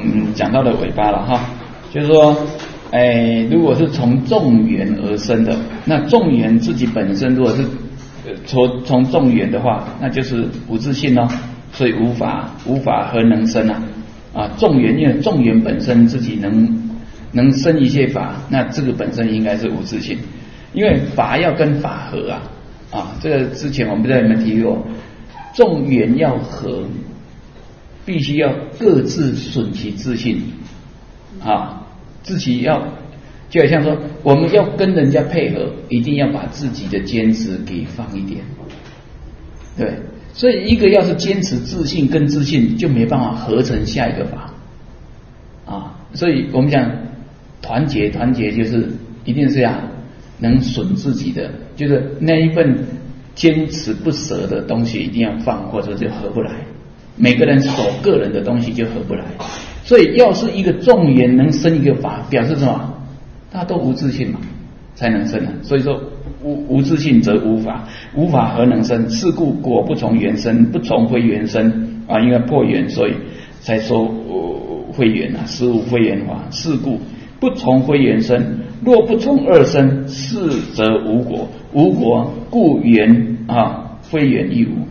讲到了尾巴了哈，就是说，如果是从众缘而生的，那众缘自己本身如果是从众缘的话，那就是无自性哦，所以无法何能生啊？众缘因为众缘本身自己能生一切法，那这个本身应该是无自性，因为法要跟法合啊，这个之前我们不知道有没有提过，众缘要合，必须要各自损其自性啊，自己要就好像说我们要跟人家配合，一定要把自己的坚持给放一点，对，所以一个要是坚持自信跟自信，就没办法合成下一个法啊，所以我们讲团结就是一定是要能损自己的，就是那一份坚持不舍的东西一定要放，或者就合不来。每个人守个人的东西就合不来，所以要是一个众缘能生一个法，表示什么？大家都无自性嘛，才能生啊。所以说无自性则无法，无法何能生？是故果不从缘生，不从非缘生啊，因为破缘，所以才说非缘啊，实无非缘法。是故不从非缘生，若不从二生，是则无果。无果故缘啊，非缘亦无。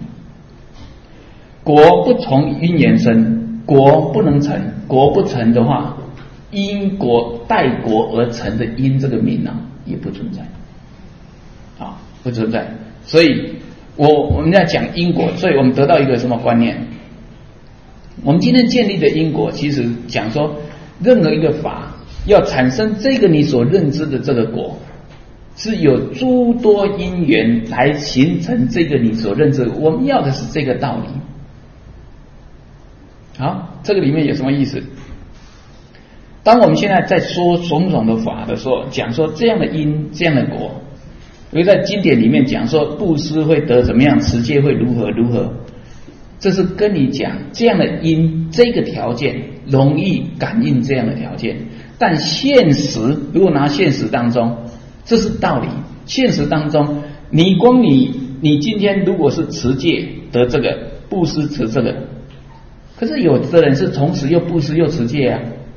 果不从因缘生，果不能成，果不成的话，因果待果而成的因这个名也不存在啊，不存在。所以我们要讲因果，所以我们得到一个什么观念？我们今天建立的因果，其实讲说任何一个法要产生这个你所认知的这个果，是有诸多因缘来形成这个你所认知的。我们要的是这个道理。好，这个里面有什么意思？当我们现在在说种种的法的时候，讲说这样的因这样的果，因为在经典里面讲说布施会得怎么样，持戒会如何，这是跟你讲这样的因这个条件容易感应这样的条件，但现实如果拿现实当中，这是道理。现实当中，你今天如果是持戒得这个，布施持这个，可是有的人是同时又布施又持戒啊，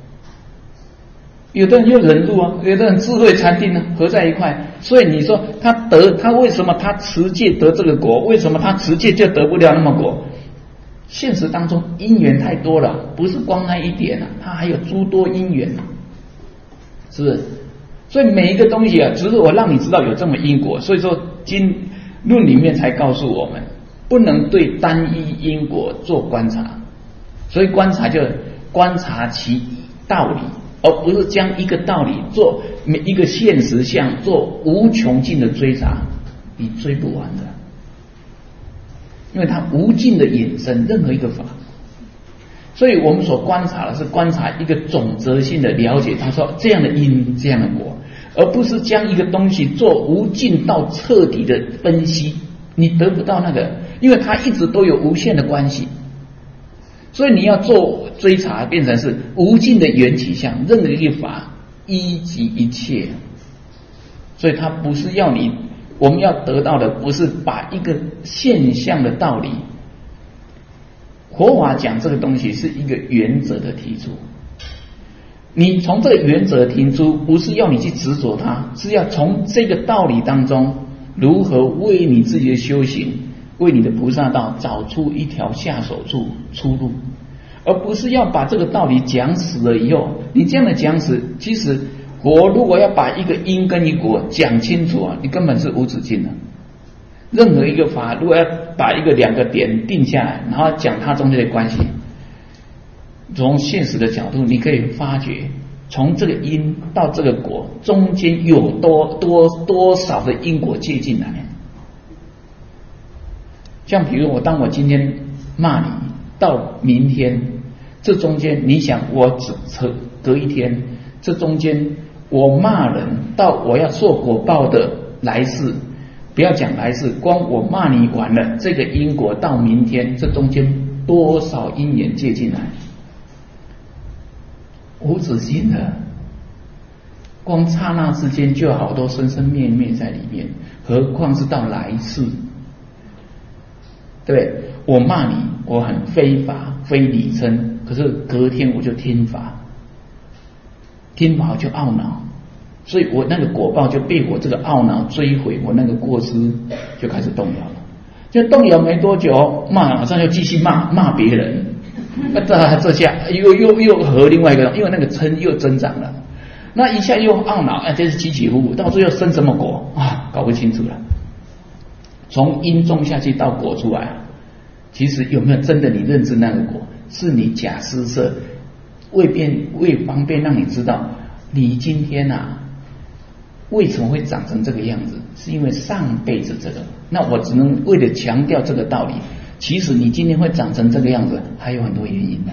有的人又忍辱啊，有的人智慧禅定啊，合在一块。所以你说他为什么他持戒得这个果？为什么他持戒就得不了那么果？现实当中因缘太多了，不是光那一点啊，它还有诸多因缘啊，是不是？所以每一个东西啊，只是我让你知道有这么因果。所以说经论里面才告诉我们，不能对单一因果做观察。所以观察就观察其道理，而不是将一个道理做每一个现实相做无穷尽的追查，你追不完的，因为它无尽的衍生任何一个法。所以我们所观察的是观察一个总则性的了解，他说这样的因这样的果，而不是将一个东西做无尽到彻底的分析，你得不到那个，因为它一直都有无限的关系。所以你要做追查，变成是无尽的缘起相，任何一个法依及一切。所以它不是要你，我们要得到的不是把一个现象的道理，佛法讲这个东西是一个原则的提出。你从这个原则提出，不是要你去执着它，是要从这个道理当中，如何为你自己的修行，为你的菩萨道找出一条下手出路，而不是要把这个道理讲死了以后，你这样的讲死，其实我如果要把一个因跟一果讲清楚啊，你根本是无止境的。任何一个法，如果要把两个点定下来，然后讲它中间的关系，从现实的角度，你可以发觉，从这个因到这个果中间有多少的因果借进来。像比如当我今天骂你，到明天这中间，你想我只隔一天，这中间我骂人到我要受果报的来世，不要讲来世，光我骂你完了，这个因果到明天，这中间多少因缘借进来，无止境的，光刹那之间就有好多生生灭灭在里面，何况是到来世。对，我骂你，我很非法， 非礼嗔，可是隔天我就听法我就懊恼，所以我那个果报就被我这个懊恼追回，我那个过失就开始动摇了。就动摇没多久，马上就继续骂别人，这下又和另外一个人，因为那个嗔又增长了，那一下又懊恼，这是起起伏伏，到最后生什么果啊？搞不清楚了。从因种下去到果出来，其实有没有真的你认知那个果，是你假施设，为方便让你知道，你今天为什么会长成这个样子，是因为上辈子这个。那我只能为了强调这个道理，其实你今天会长成这个样子，还有很多原因的，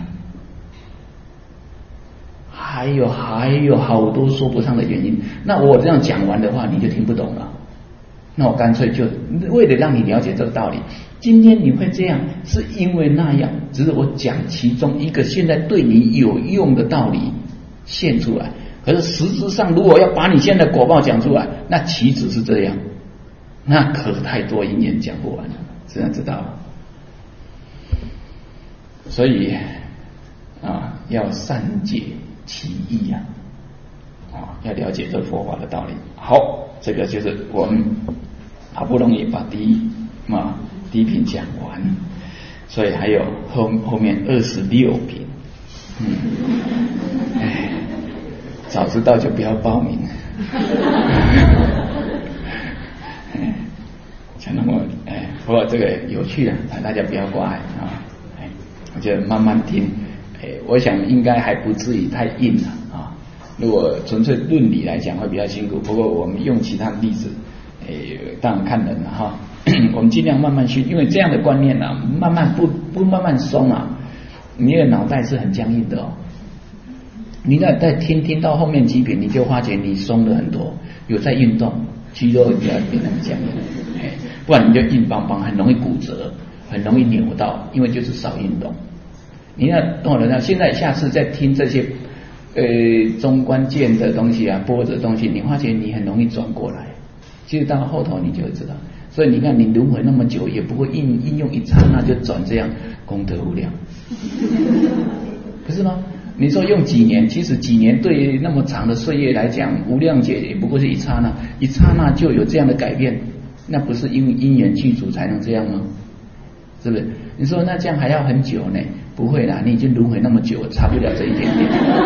还有好多说不上的原因。那我这样讲完的话，你就听不懂了。那我干脆就为了让你了解这个道理，今天你会这样，是因为那样，只是我讲其中一个现在对你有用的道理现出来。可是实质上，如果要把你现在的果报讲出来，那岂止是这样，那可太多因缘讲不完了，这样知道了。所以要善解其意要了解这佛法的道理。好，这个就是我们好不容易把第一品讲完，所以还有后面26品。早知道就不要报名。讲那么不过这个有趣的，大家不要挂碍我觉得慢慢听，我想应该还不至于太硬了如果纯粹论理来讲会比较辛苦，不过我们用其他的例子，当然看人了我们尽量慢慢去，因为这样的观念慢慢不慢慢松你的脑袋是很僵硬的你再听到后面几品，你就发觉你松了很多，有在运动，肌肉也要变得僵硬，不然你就硬邦邦，很容易骨折，很容易扭到，因为就是少运动。你要懂了，现在下次再听这些中观见的东西波的东西，你发觉你很容易转过来，其实到后头你就会知道。所以你看，你轮回那么久，也不会应用一刹那就转这样，功德无量，不是吗？你说用几年，其实几年对那么长的岁月来讲，无量劫也不过是一刹那，一刹那就有这样的改变，那不是因为因缘具足才能这样吗？是不是？你说那这样还要很久呢？不会啦，你已经轮回那么久，差不了这一点点。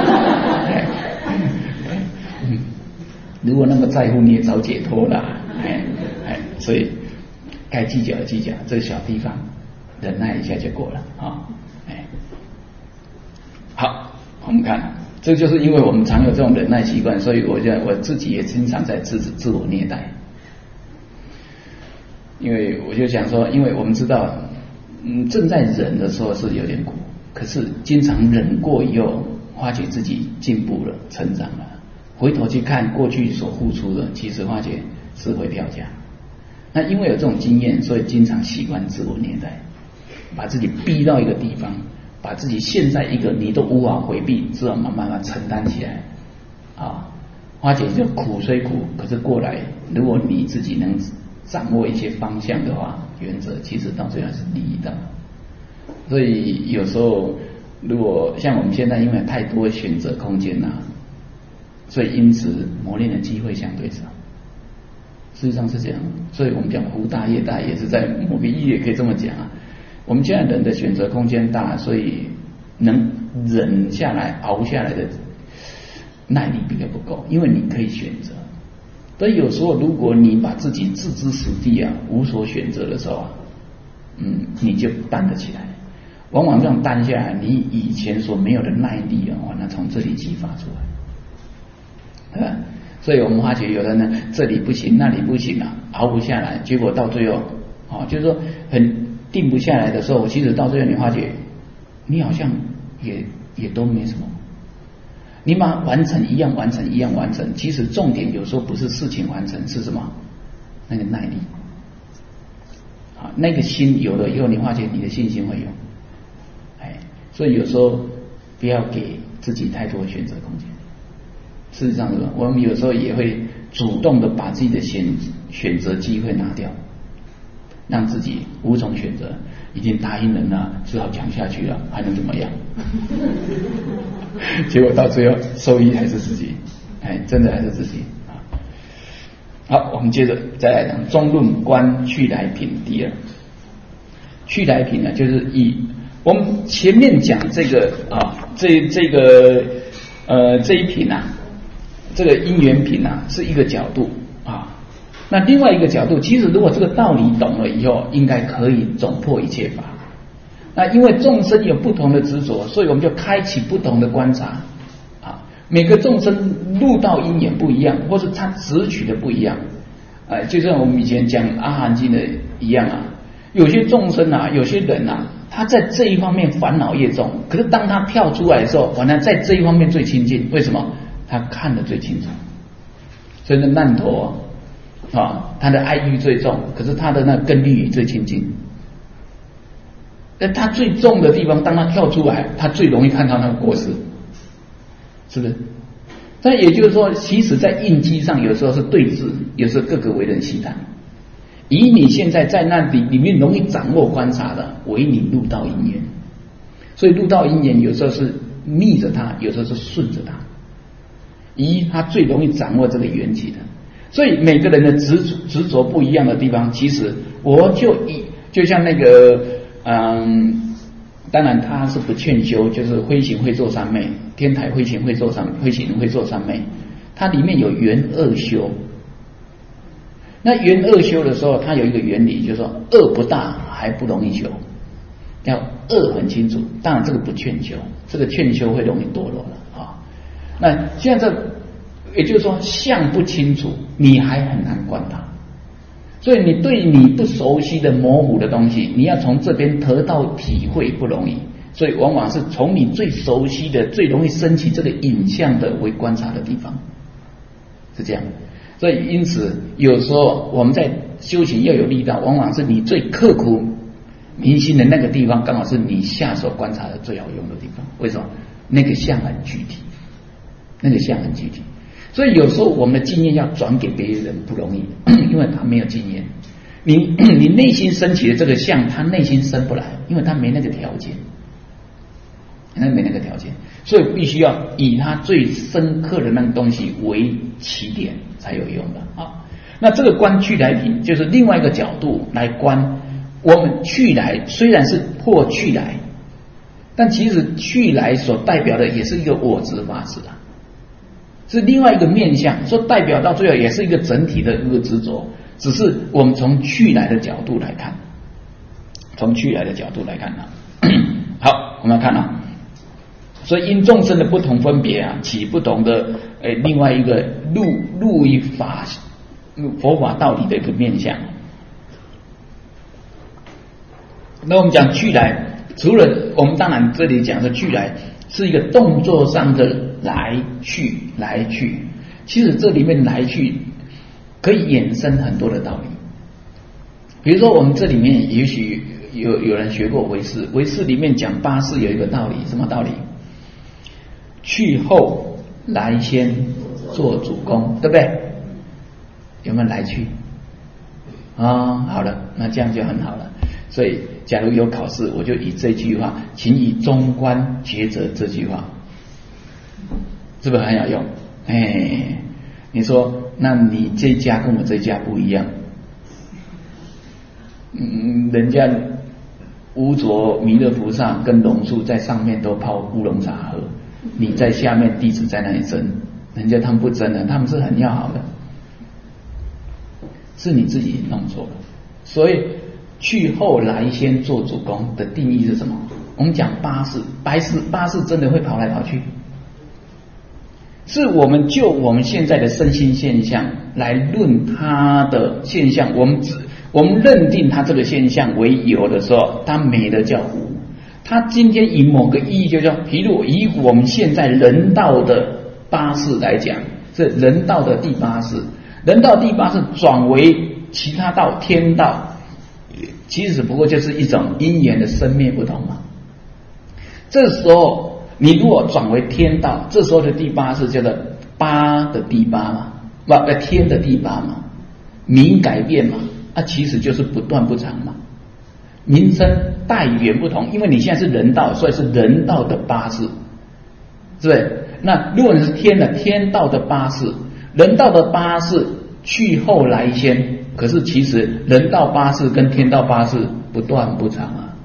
如果那么在乎，你也早解脱啦。所以该计较的计较，这个小地方忍耐一下就过了好，我们看，这就是因为我们常有这种忍耐习惯，所以我自己也经常在自我虐待。因为我就想说，因为我们知道，正在忍的时候是有点苦，可是经常忍过以后，发觉自己进步了、成长了，回头去看过去所付出的，其实发觉是回票价。那因为有这种经验，所以经常习惯自我虐待，把自己逼到一个地方，把自己陷在一个你都无法回避，只好慢慢承担起来花姐就苦虽苦，可是过来，如果你自己能掌握一些方向的话，原则其实到最后是利益的。所以有时候如果像我们现在因为太多选择空间所以因此磨练的机会相对少。事实上是这样，所以我们讲福大业大，也是在某个意义也可以这么讲我们现在人的选择空间大，所以能忍下来、熬下来的耐力比较不够，因为你可以选择。所以有时候如果你把自己置之死地无所选择的时候你就担得起来。往往这样担下来，你以前所没有的耐力那从这里激发出来，对吧？所以我们发觉有的呢，这里不行，那里不行熬不下来，结果到最后就是说很定不下来的时候，其实到最后你发觉你好像也都没什么。你把它完成一样完成，其实重点有时候不是事情完成，是什么？那个耐力那个心有了以后，你发觉你的信心会有所以有时候不要给自己太多选择空间。事实上我们有时候也会主动的把自己的选择机会拿掉， 让自己无从选择，已经答应人了，只好讲下去了，还能怎么样？结果到最后受益还是自己，真的还是自己。好，我们接着再来讲中论观去来品第二。去来品呢，就是以我们前面讲这个这一品啊，这个因缘品啊是一个角度啊。那另外一个角度，其实如果这个道理懂了以后，应该可以总破一切法。那因为众生有不同的执着，所以我们就开启不同的观察啊。每个众生入道因缘不一样，或是他执取的不一样，就像我们以前讲阿含经的一样啊。有些众生啊，有些人啊，他在这一方面烦恼越重，可是当他跳出来的时候，反而在这一方面最亲近。为什么？他看得最清楚。所以那难陀他的爱欲最重，可是他的那根律最亲近。他最重的地方，当他跳出来，他最容易看到那个过失，是不是？那也就是说，其实在印机上有时候是对峙，有时候各个为人希谈。以你现在在那里面容易掌握观察的，为你入道因缘。所以入道因缘有时候是逆着他，有时候是顺着他。他最容易掌握这个缘起的。所以每个人的执着不一样的地方，其实我就像那个当然他是不劝修，就是灰行会做三昧，天台灰行会做三昧，它里面有缘恶修。那缘恶修的时候，它有一个原理，就是说恶不大还不容易修，要恶很清楚。当然这个不劝修，这个劝修会容易堕落了啊。那现在也就是说相不清楚，你还很难观它。所以你对你不熟悉的模糊的东西，你要从这边得到体会不容易，所以往往是从你最熟悉的、最容易升起这个影像的为观察的地方，是这样。所以因此有时候我们在修行要有力道，往往是你最刻苦铭心的那个地方，刚好是你下手观察的最好用的地方。为什么？那个相很具体，所以有时候我们的经验要转给别人不容易，因为他没有经验。你内心升起的这个相，他内心升不来，因为他没那个条件，所以必须要以他最深刻的那个东西为起点才有用的啊。那这个观去来品，就是另外一个角度来观我们去来，虽然是破去来，但其实去来所代表的也是一个我执法识啊，是另外一个面向，说代表到最后也是一个整体的一个执着，只是我们从去来的角度来看，好，我们来看啊。所以因众生的不同分别啊，起不同的另外一个入于佛法道理的一个面向。那我们讲去来，除了我们当然这里讲的去来是一个动作上的来去，其实这里面来去可以衍生很多的道理。比如说我们这里面也许有人学过唯识里面讲八识有一个道理，什么道理？去后来先做主公，对不对？有没有来去好了，那这样就很好了。所以假如有考试，我就以这句话，请以中观抉择这句话，是不是很有用？你说那你这家跟我这家不一样，人家无着弥勒菩萨跟龙树在上面都泡乌龙茶喝，你在下面弟子在那里争，人家他们不争的，他们是很要好的，是你自己弄错了。所以去后来先做主公的定义是什么？我们讲八识，八识真的会跑来跑去，是我们就我们现在的身心现象来论它的现象，我们认定它这个现象为有的时候，它没的叫无。它今天以某个意义就叫，譬如以我们现在人道的八识来讲，是人道的第八识，人道第八识转为其他道天道，其实不过就是一种因缘的生灭不同嘛。这时候你如果转为天道，这时候的第八识叫做八的第八嘛，天的第八嘛，名改变嘛， 其实就是不断不长嘛。名称代语言不同，因为你现在是人道，所以是人道的八事，是不是？那如果你是天的，天道的八事，人道的八事去后来先，可是其实人道八事跟天道八事不断不长啊。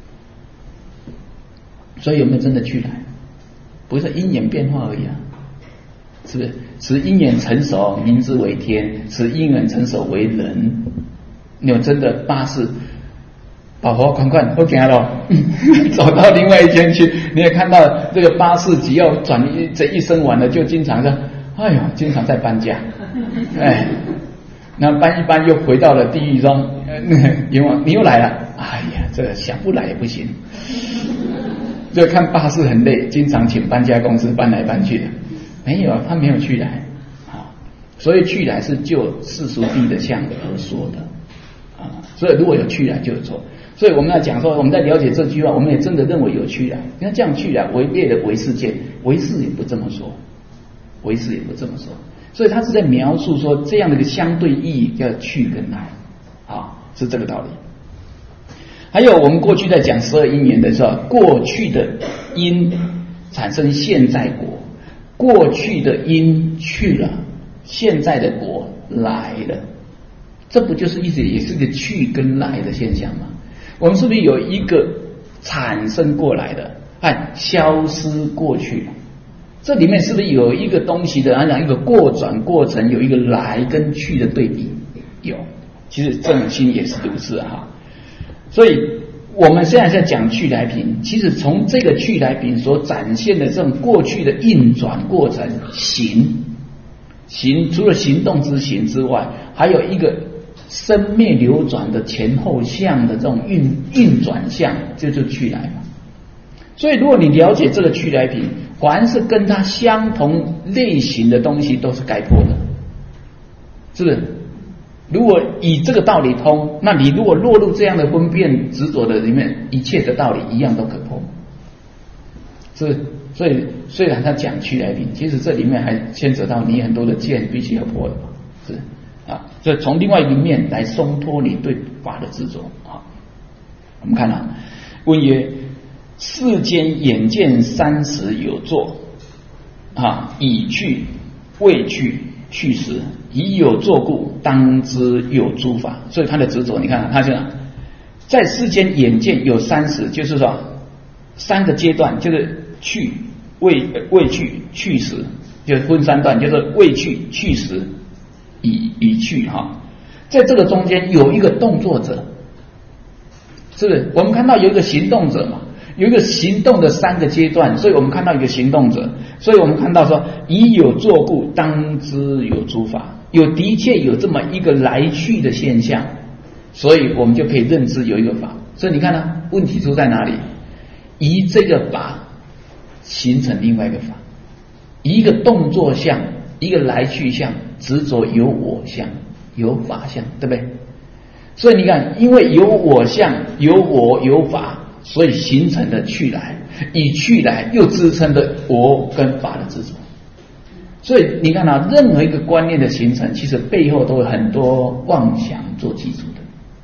所以有没有真的去来？不是因缘变化而已啊，是不是？此因缘成熟，名之为天；此因缘成熟为人。你有真的八事，宝宝快快，我给他了，走到另外一天去，你也看到这个八事，只要转这一生完了，就经常的，哎呦，经常在搬家，哎，那搬一搬又回到了地狱中，阎王你又来了，哎呀，这个想不来也不行。就看八事很累，经常请搬家公司搬来搬去的，没有，他没有去来啊，所以去来是就世俗谛的相而说的啊，所以如果有去来就有错，所以我们要讲说，我们在了解这句话，我们也真的认为有去来，因为这样去来违背了唯识见，唯识也不这么说，唯识也不这么说，所以他是在描述说这样的一个相对意义叫去跟来啊，是这个道理。还有我们过去在讲12因缘的时候，过去的因产生现在果，过去的因去了，现在的果来了，这不就是一直也是个去跟来的现象吗？我们是不是有一个产生过来的，消失过去了？这里面是不是有一个东西的讲一个过转过程，有一个来跟去的对比？有，其实正心也是如此哈。所以我们现在在讲去来品，其实从这个去来品所展现的这种过去的运转过程，行除了行动之行之外，还有一个生灭流转的前后相的这种运转相，就是去来嘛。所以如果你了解这个去来品，凡是跟它相同类型的东西都是该破的，是不是？如果以这个道理通，那你如果落入这样的分辨执着的里面，一切的道理一样都可破，是不是？所以虽然他讲去来品，其实这里面还牵扯到你很多的见必须要破的嘛，是啊。所以从另外一个面来松脱你对法的执着啊。我们看啊，问曰：世间眼见30有作啊，已去未去去时，以有作故，当知有诸法。所以他的执着，你看他讲在世间眼见有30，就是说3个阶段，就是去未去去时，就分3段，就是未去去时已去哈。在这个中间有一个动作者，是不是？我们看到有一个行动者嘛，有一个行动的3个阶段，所以我们看到一个行动者，所以我们看到说以有作故，当知有诸法，的确有这么一个来去的现象，所以我们就可以认知有一个法。所以你看呢，问题出在哪里？以这个法形成另外一个法，一个动作相，一个来去相，执着有我相，有法相，对不对？所以你看，因为有我相，有我有法，所以形成的去来，以去来又支撑的我跟法的执着。所以你看啊，任何一个观念的形成，其实背后都有很多妄想做基础的，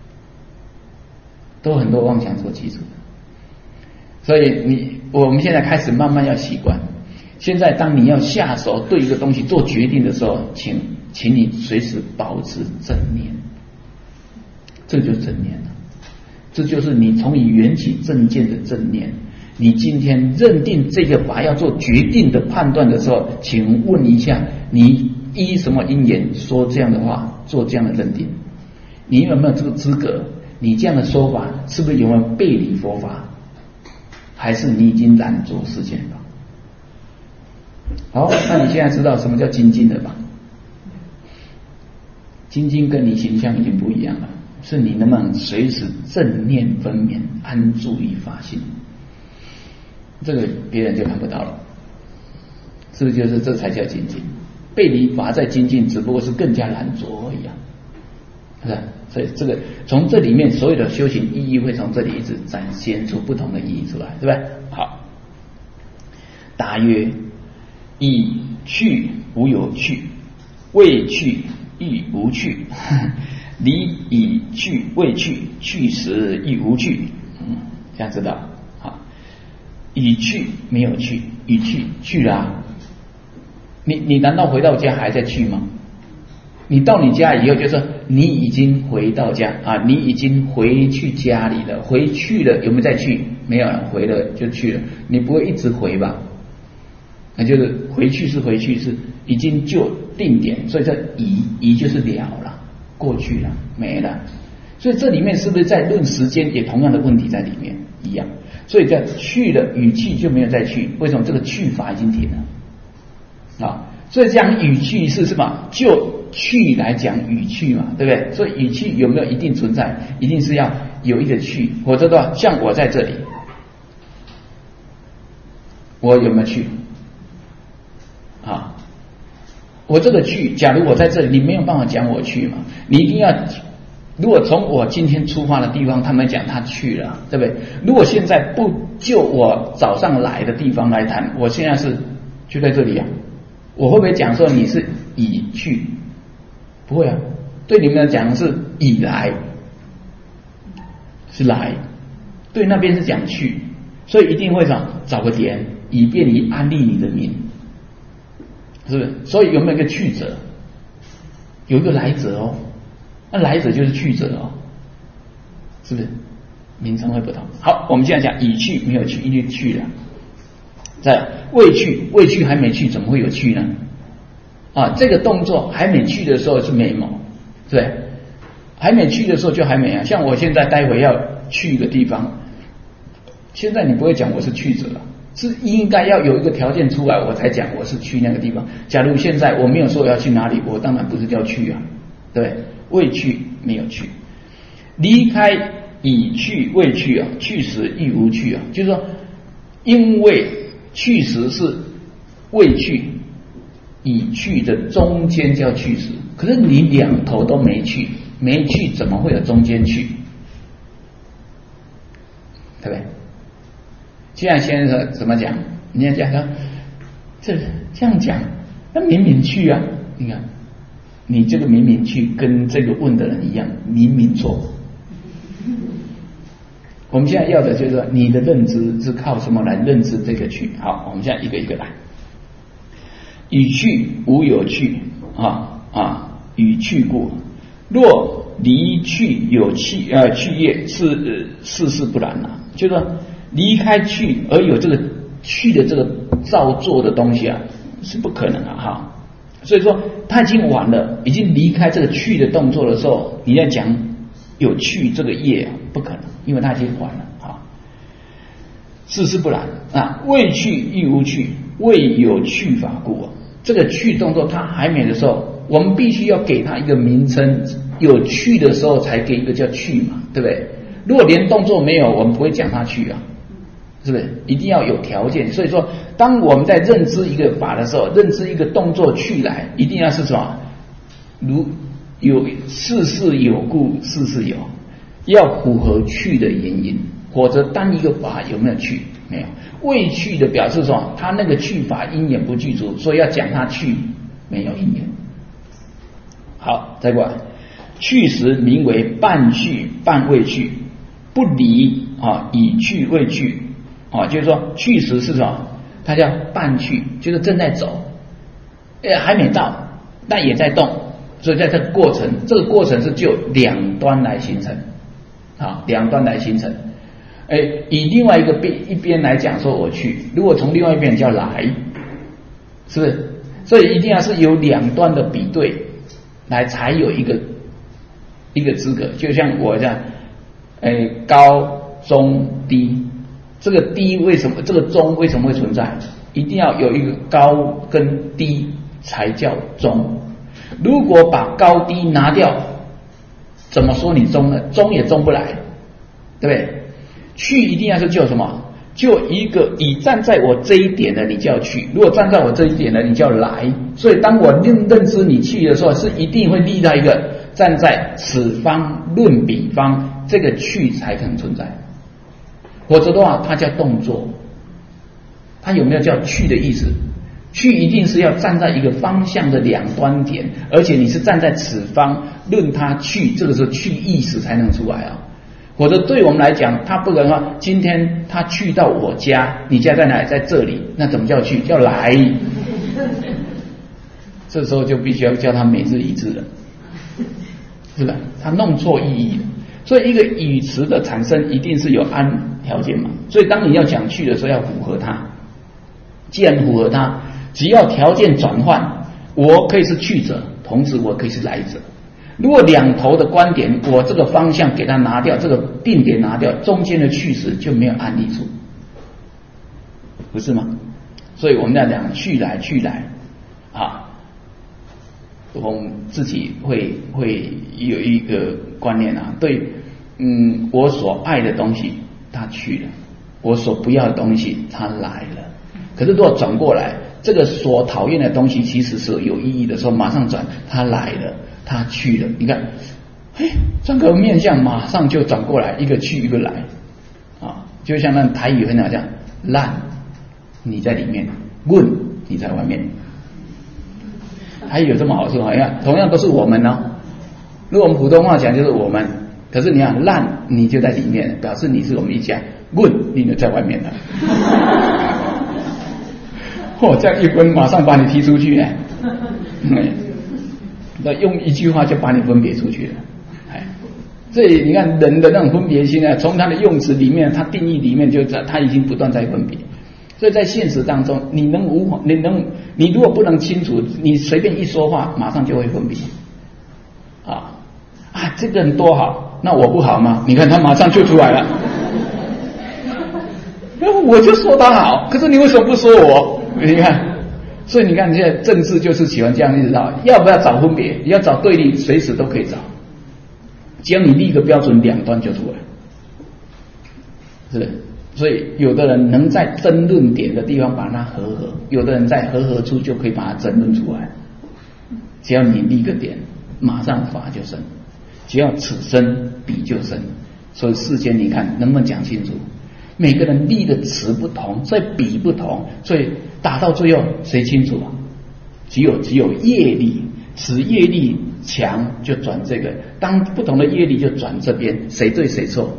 都有很多妄想做基础的。所以我们现在开始慢慢要习惯。现在当你要下手对一个东西做决定的时候，请你随时保持正念，这就是正念了。这就是你从你缘起正见的正念。你今天认定这个法要做决定的判断的时候，请问一下，你依什么因缘说这样的话，做这样的认定？你有没有这个资格？你这样的说法是不是有没有背离佛法？还是你已经染着世间法？好，那你现在知道什么叫精进了吧？精进跟你形象已经不一样了，是你能不能随时正念分娩，安住于法性？这个别人就看不到了，是不是？就是这才叫精进。背离法在精进，只不过是更加染着而已啊，是吧？所以这个从这里面所有的修行意义会从这里一直展现出不同的意义出来，对不对？好，答曰：已去无有去，未去亦无去， 离以去未去，去时亦无去。这样知道好。已去没有去，已去去了啊。你难道回到家还在去吗？你到你家以后，就是你已经回到家啊，你已经回去家里了，回去了，有没有再去？没有了，回了就去了，你不会一直回吧？那就是回去是回去，是已经就定点，所以这已就是了了，过去了，没了。所以这里面是不是在论时间也同样的问题在里面一样？所以这去了语气就没有再去，为什么？这个去法已经停了啊。所以讲语气是什么？就去来讲语气嘛，对不对？所以语气有没有一定存在？一定是要有一个去，否则的话，像我在这里，我有没有去？啊，我这个去，假如我在这里，你没有办法讲我去嘛？你一定要，如果从我今天出发的地方，他们讲他去了，对不对？如果现在不就我早上来的地方来谈，我现在是就在这里啊，我会不会讲说你是已去？不会啊，对你们来讲是已来，是来，对那边是讲去，所以一定会找个点，以便于安立你的名，是不是？所以有没有一个去者？有一个来者哦，那来者就是去者哦，是不是？名称会不同。好，我们现在讲已去没有去，一定去了。在未去，未去还没去，怎么会有去呢？啊，这个动作还没去的时候是没某，对，还没去的时候就还没啊。像我现在待会要去一个地方，现在你不会讲我是去者了，是应该要有一个条件出来，我才讲我是去那个地方。假如现在我没有说要去哪里，我当然不是叫去啊，对，未去没有去，离开已去未去啊，去时亦无去啊，就是说，因为去时是未去。已去的中间叫去时，可是你两头都没去，没去怎么会有中间去？对不对？现在先生怎么讲？你要讲说这样讲，那明明去啊！你看，你这个明明去跟这个问的人一样，明明错。我们现在要的就是说，你的认知是靠什么来认知这个去？好，我们现在一个一个来。已去无有去已去过，若离去有去去业，是事不然啊。就是说离开去而有这个去的这个造作的东西啊，是不可能啊哈。所以说他已经完了，已经离开这个去的动作的时候，你在讲有去这个业啊，不可能，因为他已经完了啊。事不然啊，未去亦无去，未有去法故啊。这个去动作它还没的时候，我们必须要给它一个名称，有去的时候才给一个叫去嘛，对不对？如果连动作没有，我们不会讲它去啊，是不是？一定要有条件。所以说，当我们在认知一个法的时候，认知一个动作去来，一定要是什么？如有事有故，事有，要符合去的原因，否则单一个法有没有去？没有。未去的表示说，他那个去法因缘不具足，所以要讲他去没有因缘。好，再过来，去时名为半去半未去，不离啊，已去未去啊，就是说去时是什么？它叫半去，就是正在走，还没到，但也在动，所以在这个过程，这个过程是就两端来形成，啊，两端来形成。以另外一边来讲说我去，如果从另外一边叫来，是不是？所以一定要是有两端的比对，来才有一个资格。就像我这样，高中低，这个低为什么？这个中为什么会存在？一定要有一个高跟低才叫中。如果把高低拿掉，怎么说你中呢？中也中不来，对不对？去一定要是就什么？就一个以站在我这一点的你叫去，如果站在我这一点的你叫来。所以当我认知你去的时候，是一定会立到一个站在此方论彼方，这个去才可能存在。否则的话，它叫动作，它有没有叫去的意思？ 去一定是要站在一个方向的两端点，而且你是站在此方论它去，这个时候去意识才能出来啊。否则对我们来讲，他不可能说今天他去到我家，你家在哪里？在这里，那怎么叫去？叫来。这时候就必须要叫他每日一字了，是吧？他弄错意义了。所以一个语词的产生一定是有安条件嘛，所以当你要讲去的时候要符合它。既然符合它，只要条件转换，我可以是去者，同时我可以是来者。如果两头的观点，我这个方向给它拿掉，这个定点拿掉，中间的去时就没有安立处，不是吗？所以我们要讲去来啊，我们自己会有一个观念啊，对，我所爱的东西它去了，我所不要的东西它来了。可是如果转过来，这个所讨厌的东西其实是有意义的时候，马上转，它来了，它去了。你看，这个面向马上就转过来，一个去一个来啊，就像那台语很好讲，烂你在里面，问你在外面。还有这么好处，好像同样都是我们呢。如果我们普通话讲就是我们，可是你看烂你就在里面，表示你是我们一家，问你就在外面了。这样一分马上把你踢出去呢。那用一句话就把你分别出去了。所以你看人的那种分别心呢，从他的用词里面，他定义里面就他已经不断在分别。所以在现实当中，你如果不能清楚，你随便一说话，马上就会分别。这个人多好，那我不好吗？你看他马上就出来了。我就说他好，可是你为什么不说我？你看，所以你看现在政治就是喜欢这样一直找，要不要找分别？要找对立，随时都可以找。只要你立一个标准，两端就出来。是，所以有的人能在争论点的地方把它和合，有的人在和合处就可以把它争论出来。只要你立个点，马上法就生。只要此生彼就生。所以世间你看能不能讲清楚？每个人立的词不同，所以比不同，所以打到最后谁清楚啊？只有业力，此业力强就转这个，当不同的业力就转这边，谁对谁错？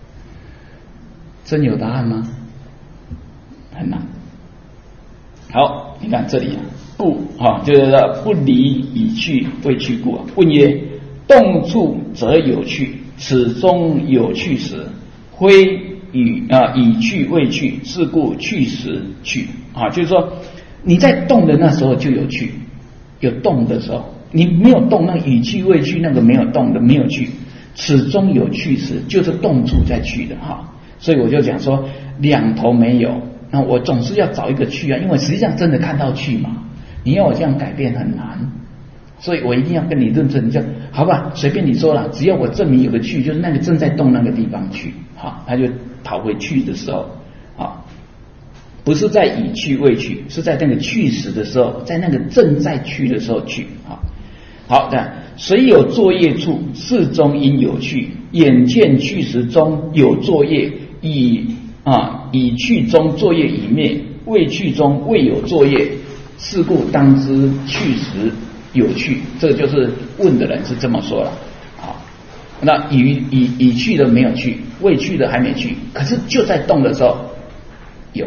真有答案吗？很难。好，你看这里不就是说不离以去未去故啊。问曰：动处则有去，此中有去时，非以去未去，是故去时去就是说你在动的那时候就有去，有动的时候，你没有动，那以去未去那个没有动的没有去，此中有去时，就是动处在去的所以我就讲说两头没有，那我总是要找一个去因为实际上真的看到去嘛，你要我这样改变很难，所以我一定要跟你认真，你就好吧，随便你说了，只要我证明有个去，就是那个正在动那个地方去他就讨回去的时候不是在以去未去，是在那个去时的时候，在那个正在去的时候去好的，谁有作业处，事中应有去，眼见去时中有作业，以去中作业已灭，未去中未有作业，是故当知去时有去。这就是问的人是这么说了那已去的没有去，未去的还没去，可是就在动的时候有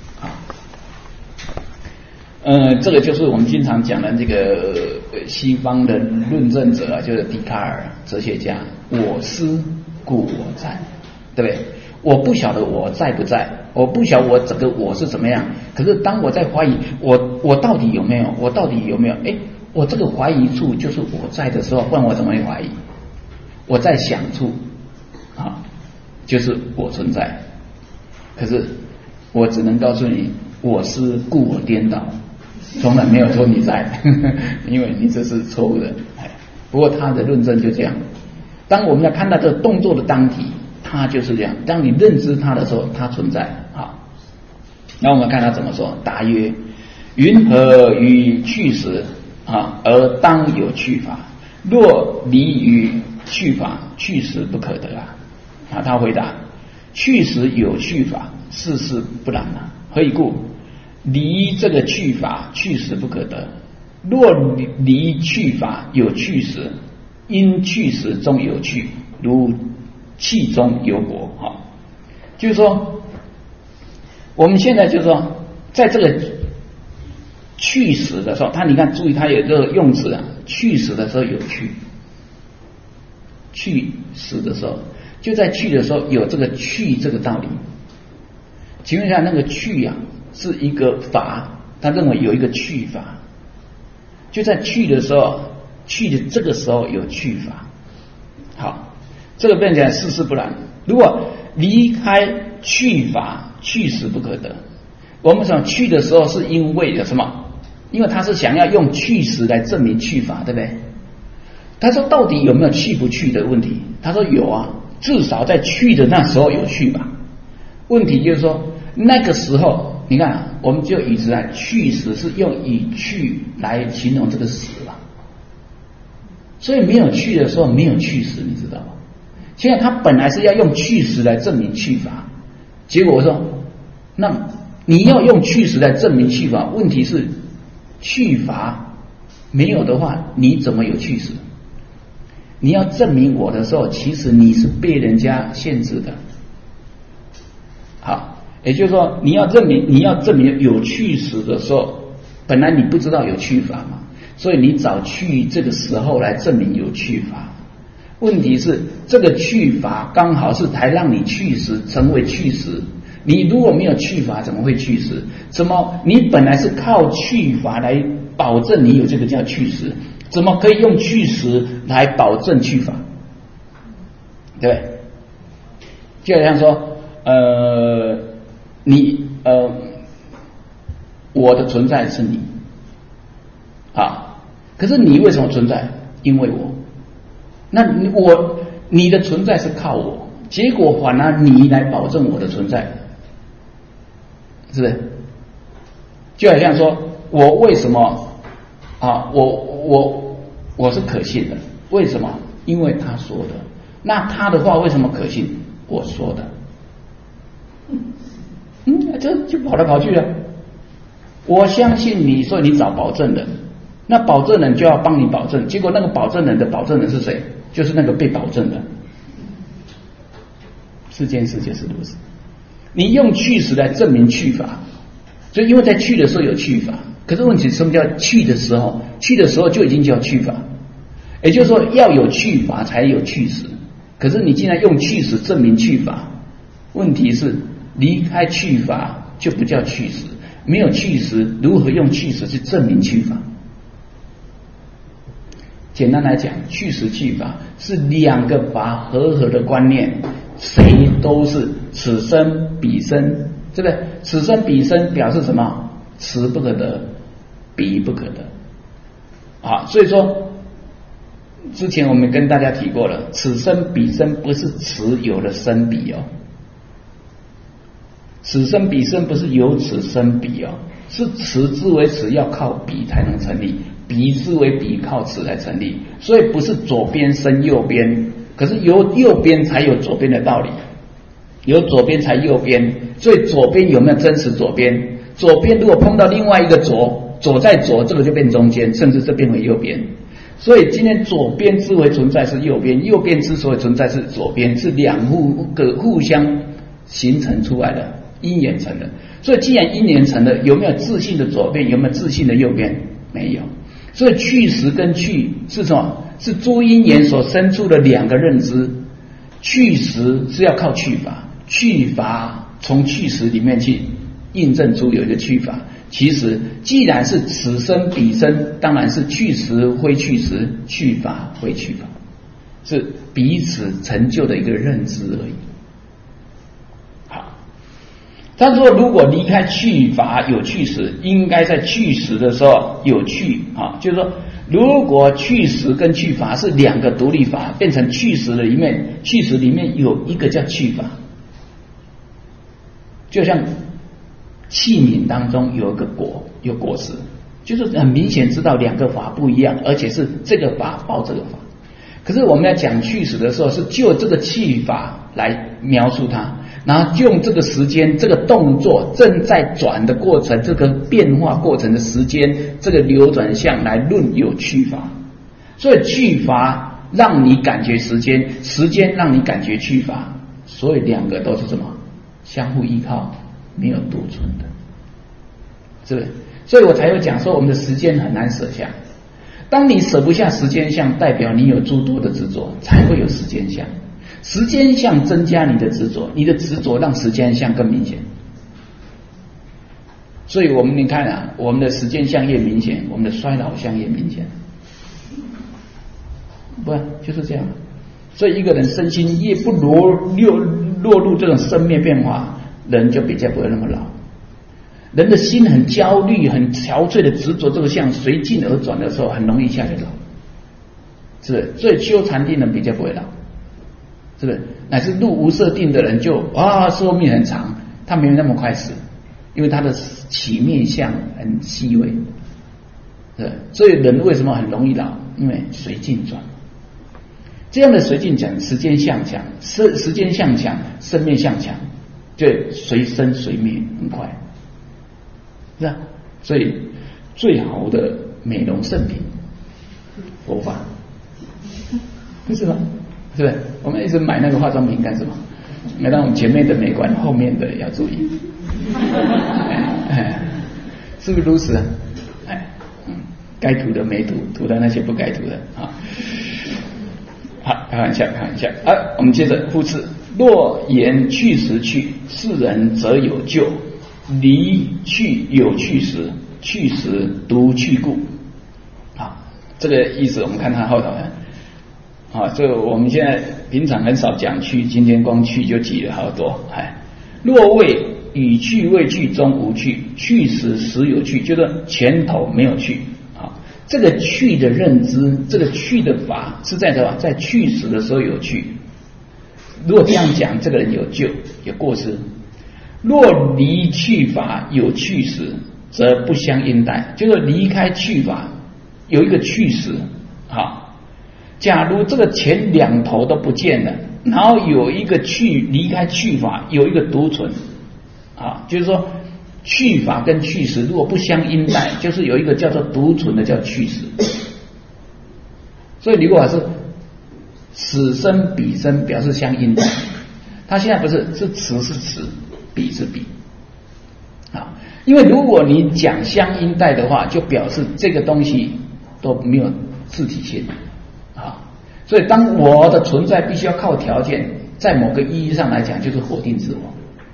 这个就是我们经常讲的这个西方的论证者就是笛卡尔哲学家，我思故我在，对不对？我不晓得我在不在，我不晓得我整个我是怎么样，可是当我在怀疑我到底有没有，我到底有没有我这个怀疑处就是我在的时候，不然我怎么会怀疑？我在想处就是我存在，可是我只能告诉你，我思故我颠倒，从来没有说你在因为你这是错误的不过他的论证就这样，当我们要看到这个动作的当体，它就是这样，当你认知它的时候，它存在那我们看他怎么说，答曰：云何于去时而当有去法？若离于去法，去时不可得他回答：去时有去法，事事不然何以故？ 离这个去法，去实不可得。若离去法有去实，因去实中有去，如气中有果。就是说，我们现在就是说，在这个去实的时候，你看注意，它有这个用词啊，去实的时候有去，去实的时候，就在去的时候有这个去这个道理。请问一下，那个去啊是一个法，他认为有一个去法，就在去的时候，去的这个时候有去法。好，这个变成世事不然。如果离开去法，去实不可得。我们想去的时候是因为有什么？因为他是想要用去实来证明去法，对不对？他说到底有没有去不去的问题？他说有啊，至少在去的那时候有去吧。问题就是说那个时候，你看我们就以之来去实是用以去来形容这个实了，所以没有去的时候没有去实，你知道吗？现在他本来是要用去实来证明去法，结果我说那你要用去实来证明去法，问题是去法没有的话，你怎么有去实？你要证明我的时候，其实你是被人家限制的。好，也就是说，你要证明有去实的时候，本来你不知道有去法嘛，所以你找去这个时候来证明有去法。问题是这个去法刚好是才让你去实成为去实。你如果没有去法，怎么会去实？怎么你本来是靠去法来保证你有这个叫去实，怎么可以用去实来保证去法？对不对？就好像说我的存在是你啊，可是你为什么存在？因为我。那你的存在是靠我，结果反而你来保证我的存在，是不是？就好像说我为什么啊？我是可信的，为什么？因为他说的。那他的话为什么可信？我说的。这就跑来跑去了。我相信你，所以你找保证人，那保证人就要帮你保证，结果那个保证人的保证人是谁？就是那个被保证的。世间事就是如此。你用去实来证明去法，所以因为在去的时候有去法，可是问题什么叫去的时候？去的时候就已经叫去法，也就是说要有去法才有去实。可是你既然用去实证明去法，问题是离开去法就不叫去实，没有去实，如何用去实去证明去法？简单来讲，去实去法是两个法合的观念，谁都是此生彼生，对不对？此生彼生表示什么？此不可得，彼不可得。所以说之前我们跟大家提过了，此生彼生不是此有了生彼哦，此生彼生不是由此生彼哦，是此之为此要靠彼才能成立，彼之为彼靠此来成立，所以不是左边生右边，可是由右边才有左边的道理，有左边才右边，所以左边有没有真实左边？左边如果碰到另外一个左在左，这个就变中间，甚至这变为右边。所以今天左边之为存在是右边，右边之所以存在是左边，是两个互相形成出来的，因缘成的。所以既然因缘成的，有没有自信的左边？有没有自信的右边？没有。所以去实跟去是什么？是诸因缘所生出的两个认知。去实是要靠去法，去法从去实里面去印证出有一个去法。其实既然是此生彼生，当然是去实非去实，去法非去法，是彼此成就的一个认知而已。好，他说如果离开去法有去实，应该在去实的时候有去就是说如果去实跟去法是两个独立法，变成去实的里面，去实里面有一个叫去法，就像器皿当中有一个果，有果实，就是很明显知道两个法不一样，而且是这个法包这个法。可是我们要讲去实的时候，是就这个器法来描述它。 然后用这个时间这个动作正在转的过程，这个变化过程的时间，这个流转相来论有去法。所以去法让你感觉时间，时间让你感觉去法，所以两个都是什么？相互依靠，没有独存的，是不是？所以我才有讲说我们的时间很难舍下。当你舍不下时间相，代表你有诸多的执着，才会有时间相。时间相增加你的执着，你的执着让时间相更明显。所以你看啊，我们的时间相越明显，我们的衰老相越明显，不就是这样？所以一个人身心越不落入这种生灭变化，人就比较不会那么老。人的心很焦虑、很憔悴的执着这个相随境而转的时候，很容易一下就老，是不是？所以修禅定人比较不会老，是不是？乃至入无色定的人就寿命很长，他没有那么快死，因为他的起灭相很细微，是。所以人为什么很容易老？因为随境转。这样的随境讲，时间相强，时间相强，生灭相强，就随生随灭很快。是啊，所以最好的美容圣品，佛法，不是吗？是不是？我们一直买那个化妆品干什么？买到我们前面的美观，后面的要注意，是不是如此？该涂的没涂，涂的那些不该涂的啊。好，开玩笑。我们接着复次：若言去时去，世人则有救。离去有去时，去时独去故。好，这个意思我们看他后头啊，这个我们现在平常很少讲去，今天光去就挤了好多。若谓与去未去中无去，去时实有去，就是前头没有去。这个去的认知，这个去的法是在什么？在去时的时候有去。如果这样讲，这个人有救，有过失。若离去法有去时，则不相应待，就是离开去法有一个去时。假如这个前两头都不见了，然后有一个离开去法有一个独存，就是说去法跟去时如果不相应待，就是有一个叫做独存的叫去时。所以如果是此生彼生，表示相应待。他现在不是，是此是此，彼是彼。因为如果你讲相应待的话，就表示这个东西都没有自体性。所以当我的存在必须要靠条件，在某个意义上来讲，就是否定自我。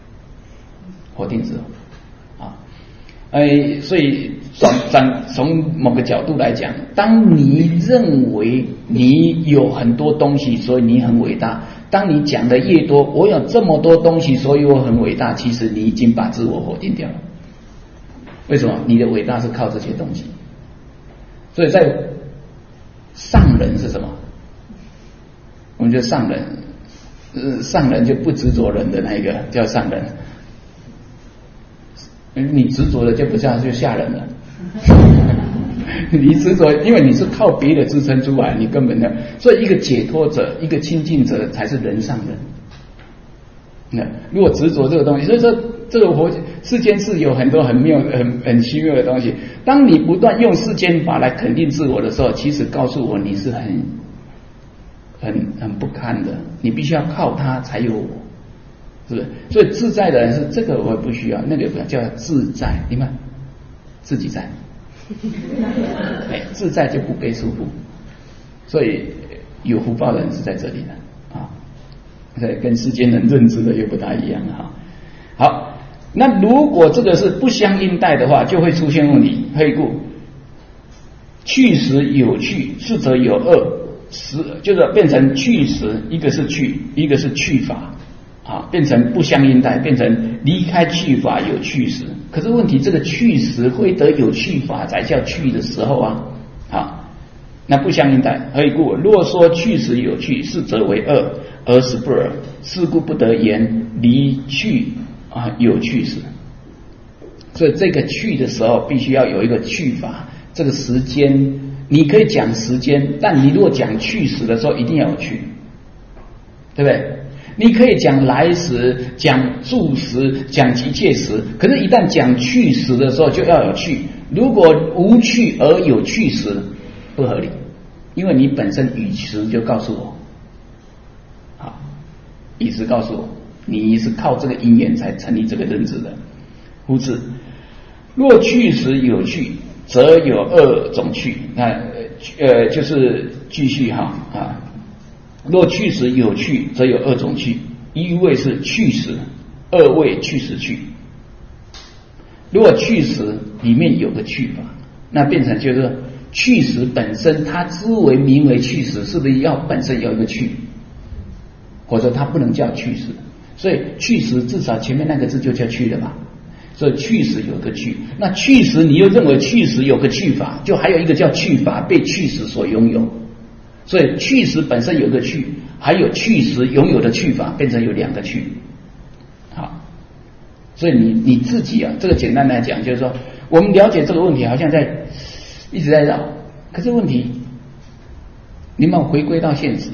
所以从某个角度来讲，当你认为你有很多东西，所以你很伟大，当你讲的越多，我有这么多东西，所以我很伟大，其实你已经把自我否定掉了。为什么？你的伟大是靠这些东西。所以在上人是什么？我们觉得上人就不执着人的那一个叫上人。你执着了就不叫就下人了。你执着，因为你是靠别的支撑出来，你根本的，所以一个解脱者，一个亲近者才是人上人。如果执着这个东西，所以说这个世间是有很多很妙、很虚妙的东西。当你不断用世间法来肯定自我的时候，其实告诉我你是很不堪的，你必须要靠它才有我。是不是？所以自在的人是这个我不需要，那个叫自在。你看，自己在，自在就不被束缚。所以有福报的人是在这里的啊，跟世间人认知的又不大一样哈。好，那如果这个是不相应待的话，就会出现问题。何故？去时有去，是则有二，就是变成去时，一个是去，一个是去法。变成不相应待，变成离开去法有去时。可是问题，这个去时会得有去法才叫去的时候那不相应待。何以故？若说去时有去，是则为二，而是不尔。是故不得言离去有去时。所以这个去的时候，必须要有一个去法。这个时间，你可以讲时间，但你如果讲去时的时候，一定要有去，对不对？ 你可以讲来时、讲住时、讲一切时，可是一旦讲去时的时候，就要有去。如果无去而有去时，不合理，因为你本身语词就告诉我，好，语词告诉我，你是靠这个因缘才成立这个认知的。夫子，若去时有去，则有二种去。那就是继续哈啊。若去时有去，则有二种去，一位是去时，二位去时去。如果去时里面有个去法，那变成就是去时本身它之为名为去时，是不是要本身有一个去，或者它不能叫去时？所以去时至少前面那个字就叫去了吧？所以去时有个去，那去时你又认为去时有个去法，就还有一个叫去法被去时所拥有。所以去时本身有个去，还有去时拥有的去法，变成有两个去。好，所以你自己啊，这个简单来讲，就是说，我们了解这个问题，好像一直在绕，可是问题，你们回归到现实。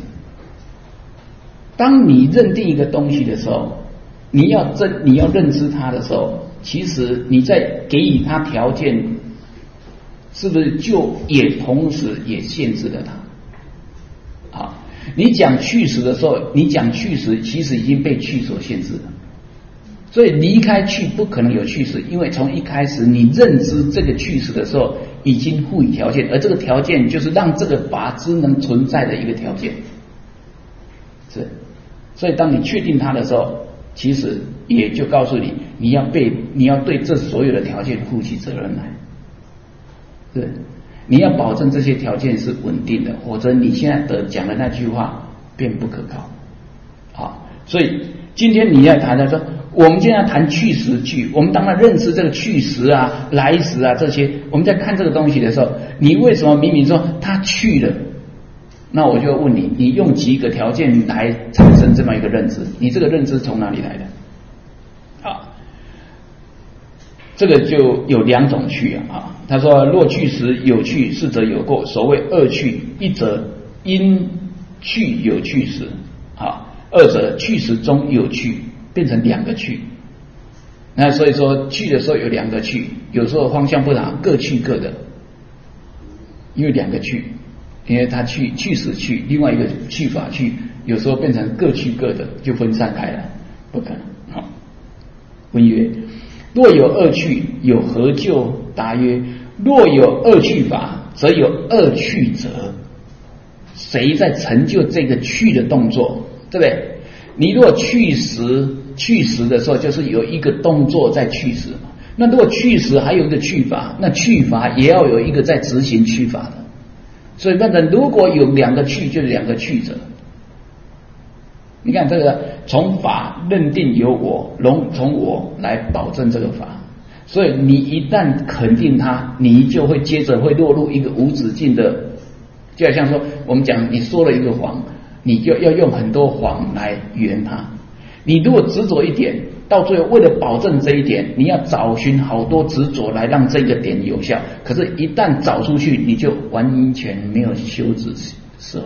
当你认定一个东西的时候，你要认知它的时候，其实你在给予它条件，是不是就也同时也限制了它？好，你讲去时的时候，你讲去时其实已经被去所限制了，所以离开去不可能有去时，因为从一开始你认知这个去时的时候，已经赋予条件，而这个条件就是让这个法知能存在的一个条件，是，所以当你确定它的时候，其实也就告诉你，你要对这所有的条件负起责任来，是。你要保证这些条件是稳定的，否则你现在讲的那句话便不可靠。好，所以今天你要谈的说，我们今天要谈去时去，我们当然认知这个去时啊、来时啊这些，我们在看这个东西的时候，你为什么明明说他去了？那我就问你，你用几个条件来产生这么一个认知？你这个认知从哪里来的？好，这个就有两种去啊。他说：若去时有去，是则有过。所谓二去，一则因去有去时，二则去时中有去，变成两个去。那所以说去的时候有两个去，有时候方向不同，各去各的，因为两个去，因为他去时去，另外一个去法去，有时候变成各去各的，就分散开来，不可能。好，问曰：若有二去，有何救？答曰：若有二去法，则有二去者。谁在成就这个去的动作，对不对？你如果去时的时候，就是有一个动作在去时嘛。那如果去时还有一个去法，那去法也要有一个在执行去法的。所以变成如果有两个去，就是两个去者。你看这个从法认定有我，从我来保证这个法。所以你一旦肯定它，你就会接着会落入一个无止境的，就好像说我们讲你说了一个谎，你就要用很多谎来圆它。你如果执着一点，到最后为了保证这一点，你要找寻好多执着来让这个点有效。可是一旦找出去，你就完全没有休止时候，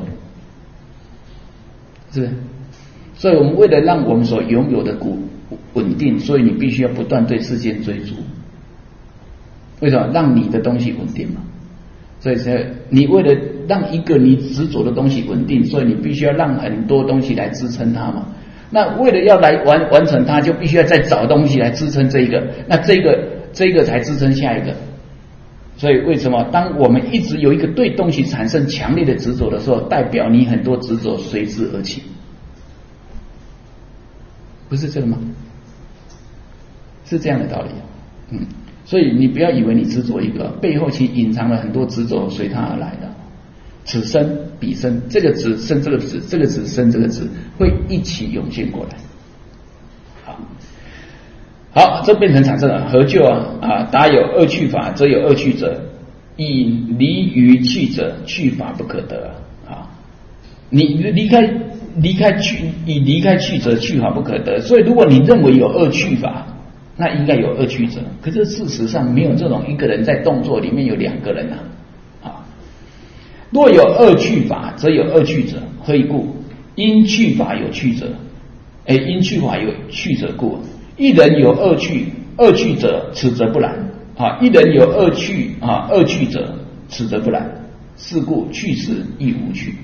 是不是？所以我们为了让我们所拥有的稳定，所以你必须要不断对世间追逐。为什么？让你的东西稳定嘛。所以你为了让一个你执着的东西稳定，所以你必须要让很多东西来支撑它嘛。那为了要来完成它，就必须要再找东西来支撑这一个，那这个才支撑下一个。所以为什么当我们一直有一个对东西产生强烈的执着的时候，代表你很多执着随之而起，不是这个吗？是这样的道理。所以你不要以为你执着一个，背后其隐藏了很多执着随它而来的。此生彼生，这个子生这个子，这个子生这个子，会一起涌现过来。好，这变成产生了何救啊？答有二去法，则有二去者。以离于去者，去法不可得啊！你离开去者，去法不可得。所以如果你认为有二去法，那应该有二去者。可是事实上没有这种一个人在动作里面有两个人啊。若有二去法，则有二去者。何以故？因去法有去者， 因去法有去者故，一人有二去，二去者，此则不然。一人有二去二去者，此则不然。是故去时亦无去。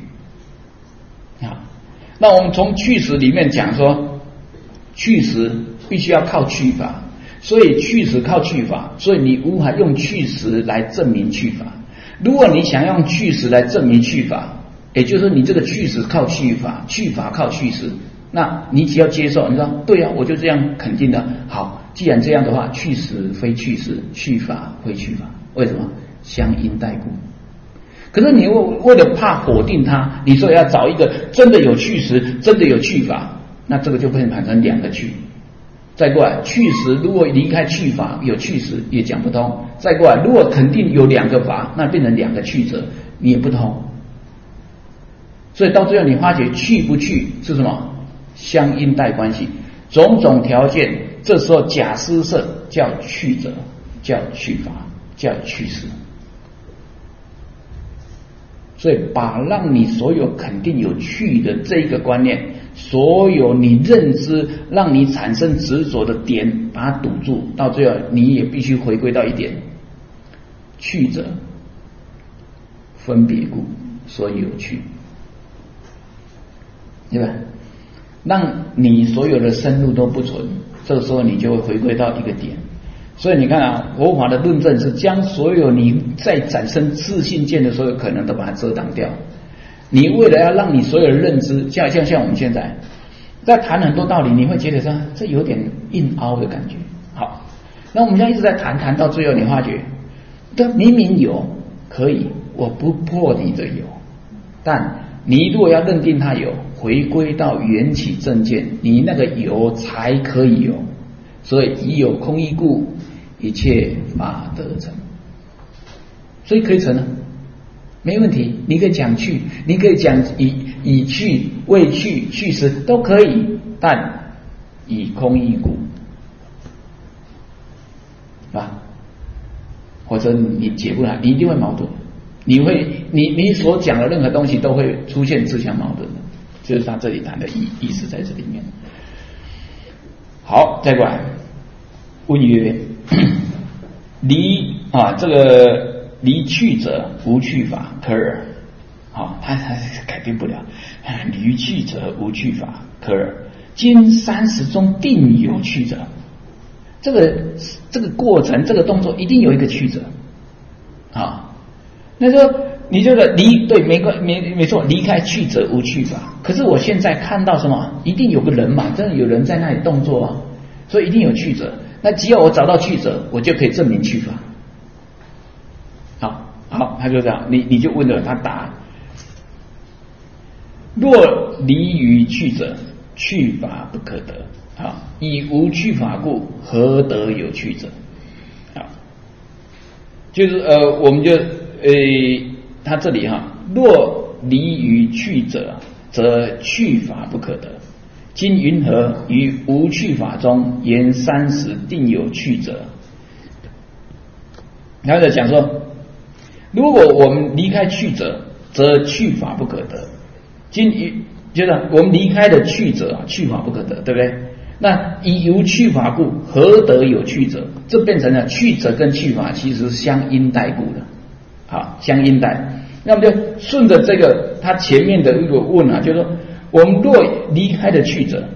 那我们从去时里面讲说，去时必须要靠去法，所以去时靠去法，所以你无法用去时来证明去法。如果你想用去时来证明去法，也就是你这个去时靠去法，去法靠去时，那你只要接受，你说对啊，我就这样肯定的。好，既然这样的话，去时非去时，去法非去法，为什么？相因代故。可是你为了怕否定它，你说要找一个真的有去时，真的有去法，那这个就会产生两个去。再过来，去时如果离开去法有去时也讲不通。再过来，如果肯定有两个法，那变成两个去者，你也不通。所以到最后你发觉去不去是什么？相因代关系，种种条件，这时候假施设叫去者，叫去法，叫去时。所以把让你所有肯定有去的这个观念，所有你认知让你产生执着的点，把它堵住，到最后你也必须回归到一点，去者分别故，所以有去，对吧？让你所有的深入都不存，这个时候你就会回归到一个点。所以你看啊，佛法的论证是将所有你在产生自信见的所有可能都把它遮挡掉。你为了要让你所有的认知，像我们现在在谈很多道理，你会觉得说这有点硬凹的感觉。好，那我们现在一直在谈到最后，你发觉这明明有可以，我不破你的有，但你如果要认定它有，回归到缘起正见，你那个有才可以有。所以以有空义故，一切法得成，所以可以成了，没问题。你可以讲去，你可以讲以去为去去时都可以，但以空义故啊，或者你解不来，你一定会矛盾。你所讲的任何东西都会出现自相矛盾的，就是他这里谈的意思在这里面。好，再过来，问曰：这个离去者无去法可耳。好，他改变不了。离去者无去法可耳。今30中定有去者。这个过程，这个动作一定有一个去者。那说你这个没错，离开去者无去法。可是我现在看到什么？一定有个人嘛，真的有人在那里动作啊，所以一定有去者。那只要我找到去者，我就可以证明去法。好，他就这样，你就问了，他答：若离于去者，去法不可得。以无去法故，何得有去者？就是我们就他这里若离于去者，则去法不可得。今云何于无去法中言30定有去者？他在讲说，如果我们离开去者，则去法不可得。就是我们离开的去者，去法不可得，对不对？那以无去法故，何得有去者？这变成了去者跟去法其实是相因代故的，相因代。那么就顺着这个他前面的一个问就是说，我们若离开的去者，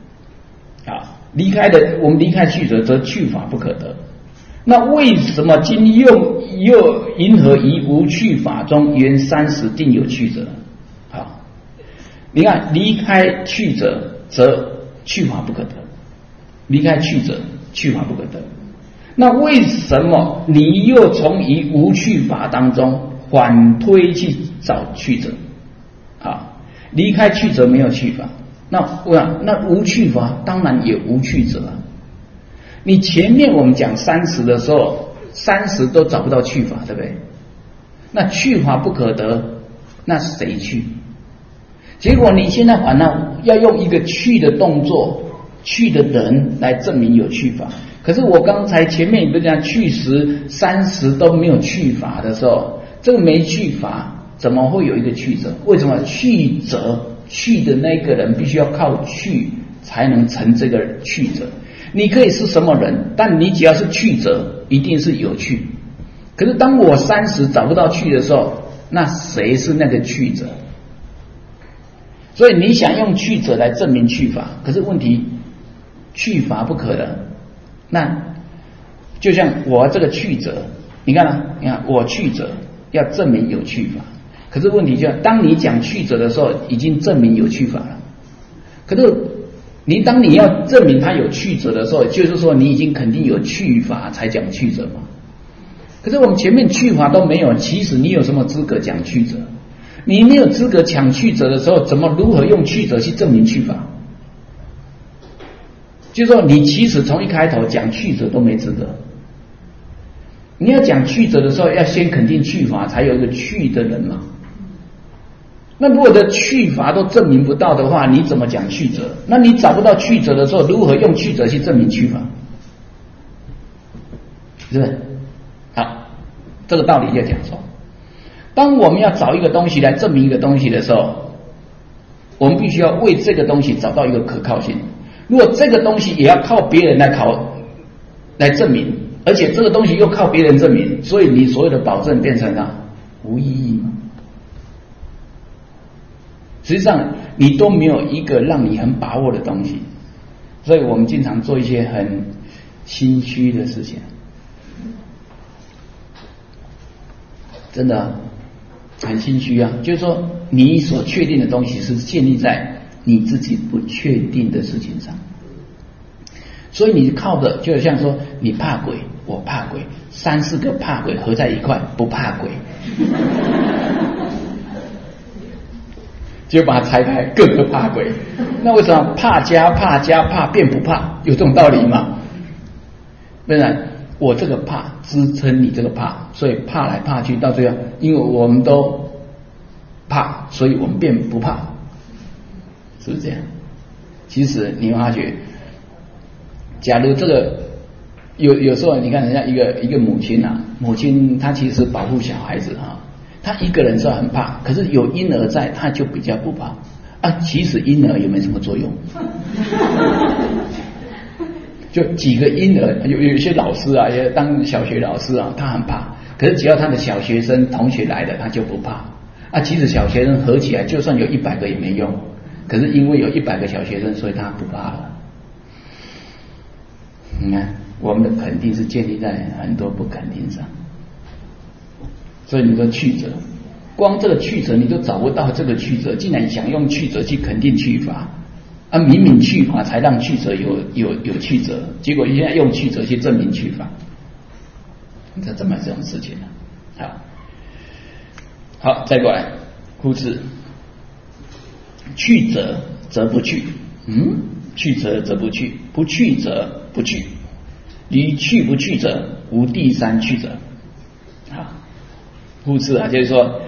我们离开去者，则去法不可得。那为什么今又因何以无去法中原30定有去者？你看，离开去者，则去法不可得。离开去者，去法不可得。那为什么你又从以无去法当中反推去找去者？离开去者没有去法，那无去法当然也无去者啊。你前面我们讲30的时候，30都找不到去法，对不对？那去法不可得，那谁去？结果你现在反而要用一个去的动作、去的人来证明有去法。可是我刚才前面不是讲去时30都没有去法的时候，这个没去法怎么会有一个去者？为什么去者去的那个人必须要靠去才能成这个去者。你可以是什么人，但你只要是去者，一定是有去。可是当我30找不到去的时候，那谁是那个去者？所以你想用去者来证明去法，可是问题去法不可能。那就像我这个去者，你看啊，你看我去者要证明有去法，可是问题就当你讲去者的时候，已经证明有去法了。可是当你要证明他有去者的时候，就是说你已经肯定有去法才讲去者嘛。可是我们前面去法都没有，其实你有什么资格讲去者？你没有资格讲去者的时候，如何用去者去证明去法？就是说你其实从一开头讲去者都没资格。你要讲去者的时候，要先肯定去法，才有一个去的人嘛。那如果的去法都证明不到的话，你怎么讲去者？那你找不到去者的时候，如何用去者去证明去法？是不是？好，这个道理就讲说，当我们要找一个东西来证明一个东西的时候，我们必须要为这个东西找到一个可靠性。如果这个东西也要靠别人来证明，而且这个东西又靠别人证明，所以你所有的保证变成了无意义嘛。实际上你都没有一个让你很把握的东西，所以我们经常做一些很心虚的事情，真的很心虚啊。就是说你所确定的东西是建立在你自己不确定的事情上，所以你靠的就像说你怕鬼，我怕鬼，3、4个怕鬼合在一块不怕鬼，就把它拆开，各个怕鬼。那为什么怕加怕变不怕？有这种道理吗？不然我这个怕支撑你这个怕，所以怕来怕去，到最后因为我们都怕，所以我们变不怕，是不是这样？其实你会发觉，假如这个有时候你看人家一个母亲啊，母亲她其实保护小孩子啊。他一个人是很怕，可是有婴儿在，他就比较不怕啊。其实婴儿也没什么作用，就几个婴儿，有一些老师啊，也当小学老师啊，他很怕，可是只要他的小学生同学来了，他就不怕啊。其实小学生合起来，就算有100个也没用，可是因为有100个小学生，所以他不怕了。你看，我们的肯定是建立在很多不肯定上。所以你说去者，光这个去者你都找不到这个去者，竟然想用去者去肯定去法啊！明明去法才让去者有去者，结果现在用去者去证明去法，这怎么这种事情呢？好，再过来，故事去者则不去，去者则不去，不去者不去，离去不去者，无第三去者。故事啊，就是说，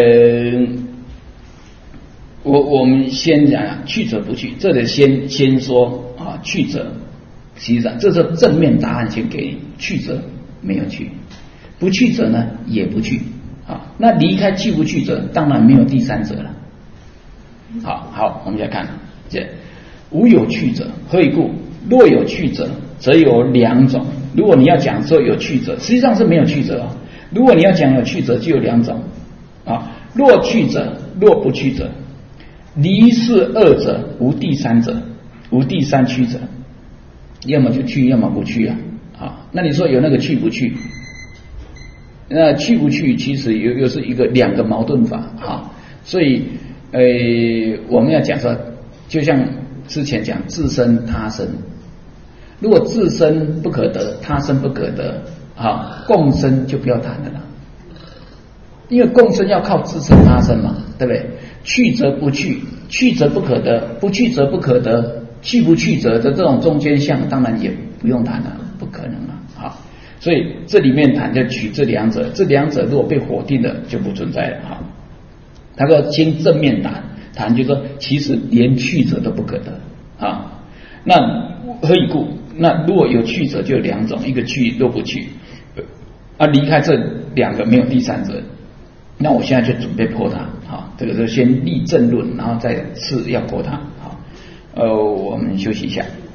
我们先讲去者不去，这里先说啊，去者实际上这是正面答案，先给你，去者没有去，不去者呢也不去啊。那离开去不去者，当然没有第三者了。好，我们再看这无有去者，何以故？若有去者，则有2种。如果你要讲说有去者，实际上是没有去者啊。如果你要讲有去者，就有2种啊。若去者，若不去者，离是2者，无第三者，无第三去者。要么就去，要么不去啊。那你说有那个去不去？那去不去，其实又是2个矛盾法啊。所以我们要讲说，就像之前讲自身他生，如果自身不可得，他生不可得。共生就不要谈了啦，因为共生要靠自身他生嘛，对不对？去则不去，去则不可得，不去则不可得，去不去则的这种中间相，当然也不用谈了，不可能了。所以这里面谈就取这2者，这2者如果被否定了，就不存在了。他说先正面谈，就是说其实连去者都不可得那何以故？那如果有去者就有2种，一个去，若不去离开这2个没有第三者，那我现在就准备破它这个就先立正论，然后再次要破它我们休息一下。